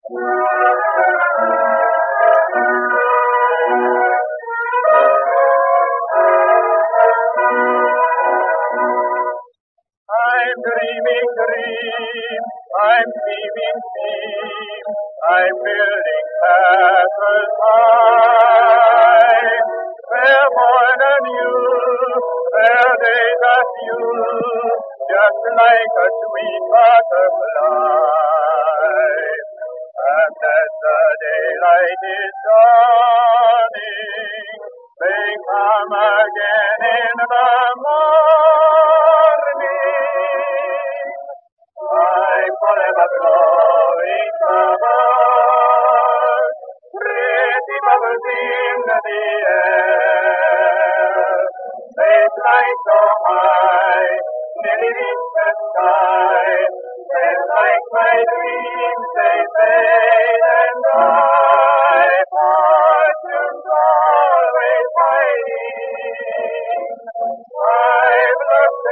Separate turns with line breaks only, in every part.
I'm dreaming dreams, I'm dreaming dreams, I'm building castles high. They're born anew, they're days of youth, just like a sweet butterfly. And as the daylight is dawning, they come again in the morning. I'm forever blowing bubbles, pretty bubbles in the air. They fly so high, nearly reach the sky. They're like my dreams, they fade and die. Fortune's always hiding. I've looked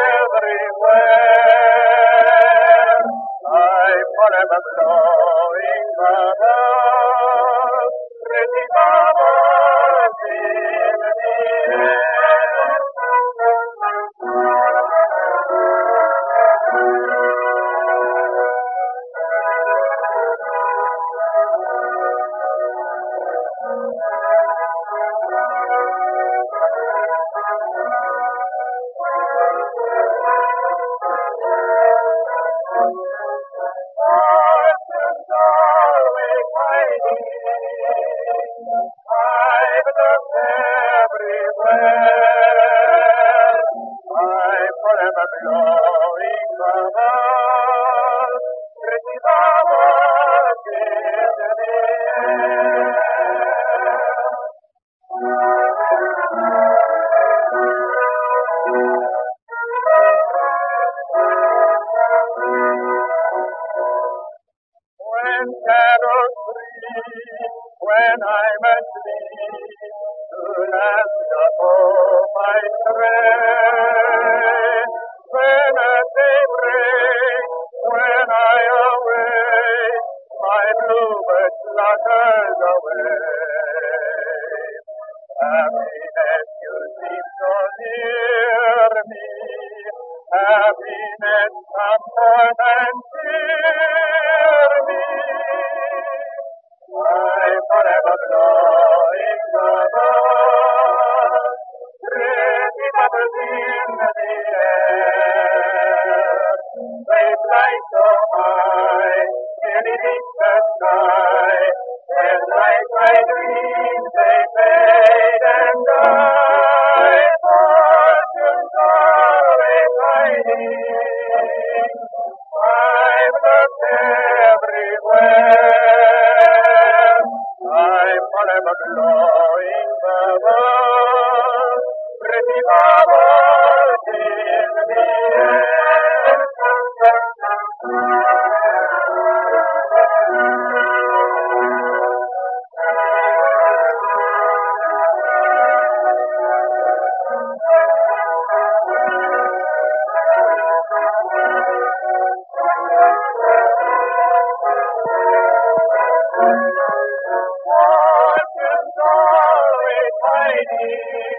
everywhere. I'm forever blowing bubbles, pretty bubbles in the air. Fortune's always hiding. I've looked everywhere. I'm forever blowing bubbles, pretty bubbles in the air. When shadows creep, when I'm asleep, to land of hope I stray. When at daybreak, when I awake, my bluebird flutters away. Happiness, you seem so near me. Happiness, comfort and cheer me. I'm forever blowing bubbles, pretty bubbles in the air. They fly so high, nearly reach the sky. They're like my dreams, they fade and die. Fortune's always hiding. I've looked everywhere. I'm forever blowing bubbles, pretty bubbles in the air. Fortune's always hiding.